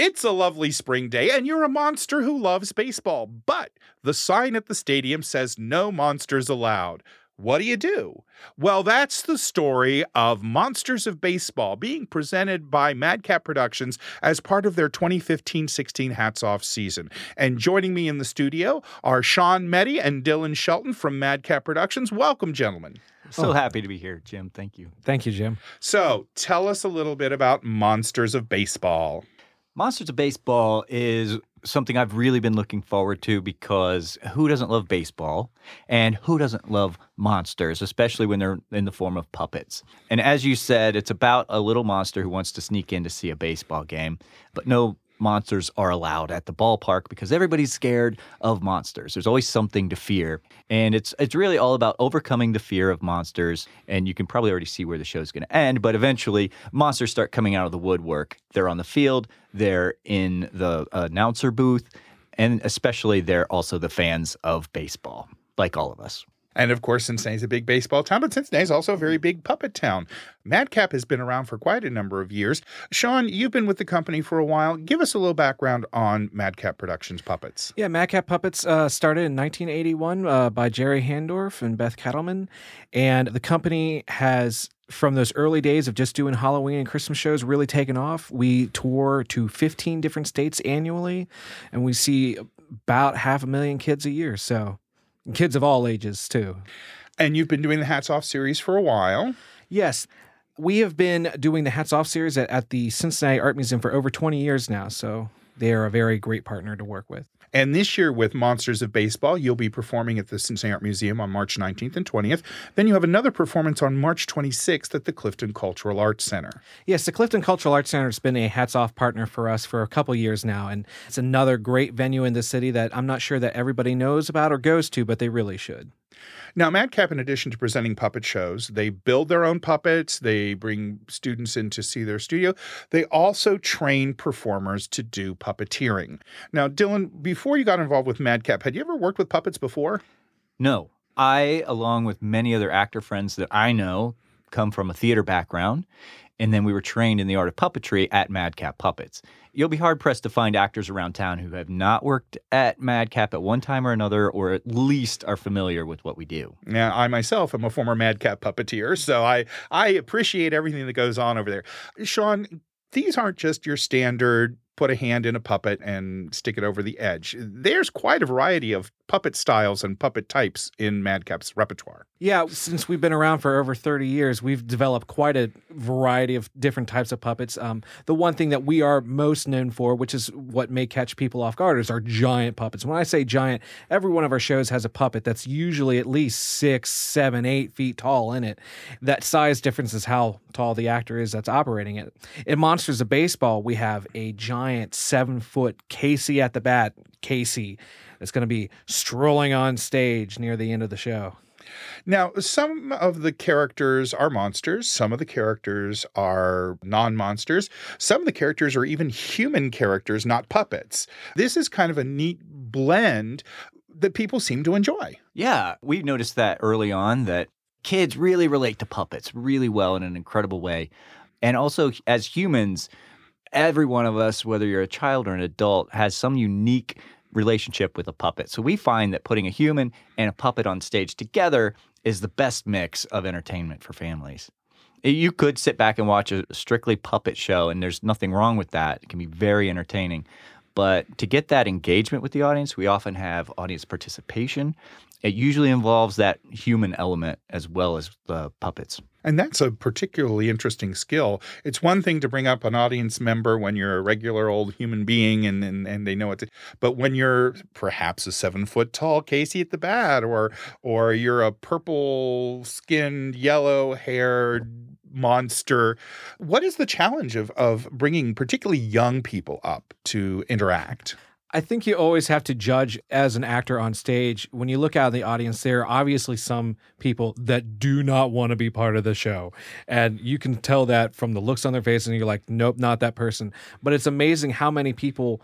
It's a lovely spring day, and you're a monster who loves baseball, but the sign at the stadium says no monsters allowed. What do you do? Well, that's the story of Monsters of Baseball being presented by Madcap Productions as part of their 2015-16 Hats Off season. And joining me in the studio are Sean Meddy and Dylan Shelton from Madcap Productions. Welcome, gentlemen. So happy to be here, Jim. Thank you. Thank you, Jim. So tell us a little bit about Monsters of Baseball. Monsters of Baseball is something I've really been looking forward to because who doesn't love baseball and who doesn't love monsters, especially when they're in the form of puppets. And as you said, it's about a little monster who wants to sneak in to see a baseball game, but no monsters are allowed at the ballpark because everybody's scared of monsters. There's always something to fear. And it's really all about overcoming the fear of monsters. And you can probably already see where the show's going to end, but eventually monsters start coming out of the woodwork. They're on the field, they're in the announcer booth, and especially they're also the fans of baseball, like all of us. And of course, Cincinnati's a big baseball town, but Cincinnati's also a very big puppet town. Madcap has been around for quite a number of years. Sean, you've been with the company for a while. Give us a little background on Madcap Productions puppets. Yeah, Madcap Puppets started in 1981 by Jerry Handorf and Beth Kettleman. And the company has, from those early days of just doing Halloween and Christmas shows, really taken off. We tour to 15 different states annually, and we see about 500,000 kids a year. So kids of all ages, too. And you've been doing the Hats Off series for a while. Yes. We have been doing the Hats Off series at the Cincinnati Art Museum for over 20 years now, so they are a very great partner to work with. And this year with Monsters of Baseball, you'll be performing at the Cincinnati Art Museum on March 19th and 20th. Then you have another performance on March 26th at the Clifton Cultural Arts Center. Yes, the Clifton Cultural Arts Center has been a Hats Off partner for us for a couple years now, and it's another great venue in the city that I'm not sure that everybody knows about or goes to, but they really should. Now, Madcap, in addition to presenting puppet shows, they build their own puppets. They bring students in to see their studio. They also train performers to do puppeteering. Now, Dylan, before you got involved with Madcap, had you ever worked with puppets before? No. I, along with many other actor friends that I know, come from a theater background, and then we were trained in the art of puppetry at Madcap Puppets. You'll be hard-pressed to find actors around town who have not worked at Madcap at one time or another, or at least are familiar with what we do. Now, I myself am a former Madcap puppeteer, so I appreciate everything that goes on over there. Sean, these aren't just your standard put a hand in a puppet and stick it over the edge. There's quite a variety of puppet styles and puppet types in Madcap's repertoire. Yeah, since we've been around for over 30 years, we've developed quite a variety of different types of puppets. The one thing that we are most known for, which is what may catch people off guard, is our giant puppets. When I say giant, every one of our shows has a puppet that's usually at least 6, 7, 8 feet tall in it. That size difference is how tall the actor is that's operating it. In Monsters of Baseball, we have a giant 7-foot Casey at the bat. Casey is going to be strolling on stage near the end of the show. Now, some of the characters are monsters. Some of the characters are non-monsters. Some of the characters are even human characters, not puppets. This is kind of a neat blend that people seem to enjoy. Yeah, we noticed that early on that kids really relate to puppets really well in an incredible way. And also, as humans, every one of us, whether you're a child or an adult, has some unique relationship with a puppet. So we find that putting a human and a puppet on stage together is the best mix of entertainment for families. You could sit back and watch a strictly puppet show, and there's nothing wrong with that. It can be very entertaining. But to get that engagement with the audience, we often have audience participation. It usually involves that human element as well as the puppets. And that's a particularly interesting skill. It's one thing to bring up an audience member when you're a regular old human being and they know what to, but when you're perhaps a 7-foot tall Casey at the bat, or you're a purple skinned, yellow haired monster, what is the challenge of bringing particularly young people up to interact? I think you always have to judge as an actor on stage. When you look out in the audience, there are obviously some people that do not want to be part of the show. And you can tell that from the looks on their face, and you're like, nope, not that person. But it's amazing how many people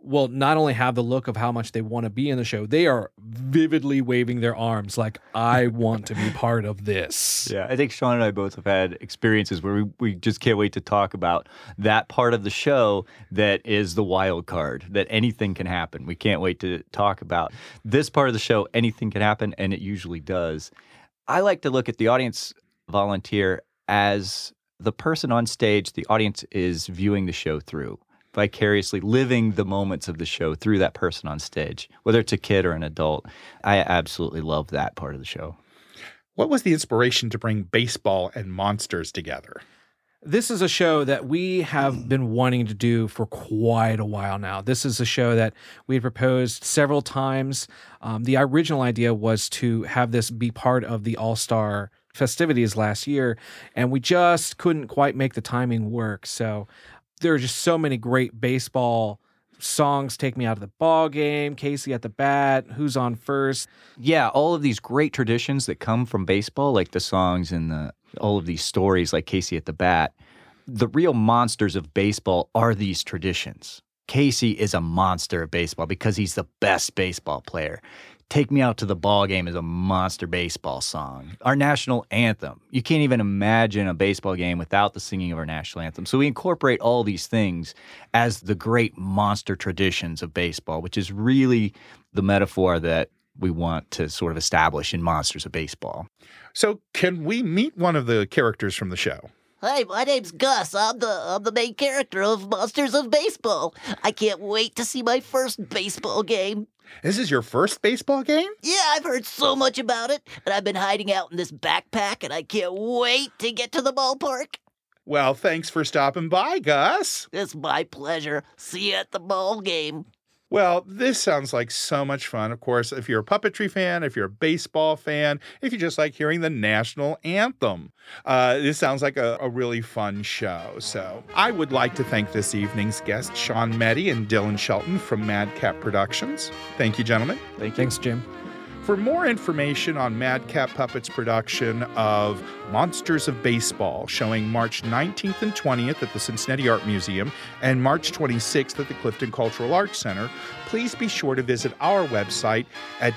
will not only have the look of how much they want to be in the show, they are vividly waving their arms like, I want to be part of this. Yeah, I think Sean and I both have had experiences where we just can't wait to talk about that part of the show that is the wild card, that anything can happen. We can't wait to talk about this part of the show. Anything can happen, and it usually does. I like to look at the audience volunteer as the person on stage the audience is viewing the show through, vicariously living the moments of the show through that person on stage, whether it's a kid or an adult. I absolutely love that part of the show. What was the inspiration to bring baseball and monsters together? This is a show that we have been wanting to do for quite a while now. This is a show that we had proposed several times. The original idea was to have this be part of the All-Star festivities last year, and we just couldn't quite make the timing work. So there are just so many great baseball songs. Take Me Out of the Ball Game, Casey at the Bat, Who's on First. Yeah, all of these great traditions that come from baseball, like the songs and all of these stories like Casey at the Bat, the real monsters of baseball are these traditions. Casey is a monster of baseball because he's the best baseball player. Take Me Out to the Ball Game is a monster baseball song. Our national anthem. You can't even imagine a baseball game without the singing of our national anthem. So we incorporate all these things as the great monster traditions of baseball, which is really the metaphor that we want to sort of establish in Monsters of Baseball. So can we meet one of the characters from the show? Hi, my name's Gus. I'm the main character of Monsters of Baseball. I can't wait to see my first baseball game. This is your first baseball game? Yeah, I've heard so much about it, and I've been hiding out in this backpack, and I can't wait to get to the ballpark. Well, thanks for stopping by, Gus. It's my pleasure. See you at the ball game. Well, this sounds like so much fun. Of course, if you're a puppetry fan, if you're a baseball fan, if you just like hearing the national anthem, this sounds like a really fun show. So I would like to thank this evening's guests, Sean Meddy and Dylan Shelton from Madcap Productions. Thank you, gentlemen. Thanks, Jim. For more information on Madcap Puppets' production of Monsters of Baseball, showing March 19th and 20th at the Cincinnati Art Museum and March 26th at the Clifton Cultural Arts Center, please be sure to visit our website at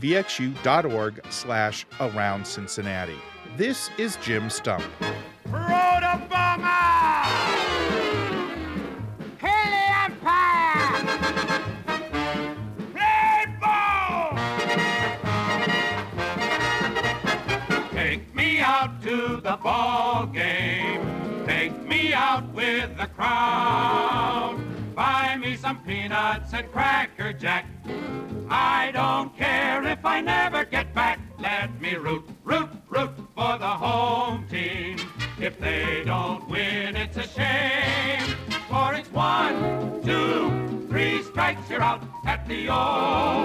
wvxu.org/aroundcincinnati. This is Jim Stump. Rotobama! Kelly Empire! Play ball! Take me out to the ball game. Take me out with the crowd. Buy me some peanuts and Cracker Jack. I don't care if I never get back. Let me root, root, root for the home team. If they don't win, it's a shame. For it's 1, 2, 3 strikes, you're out at the old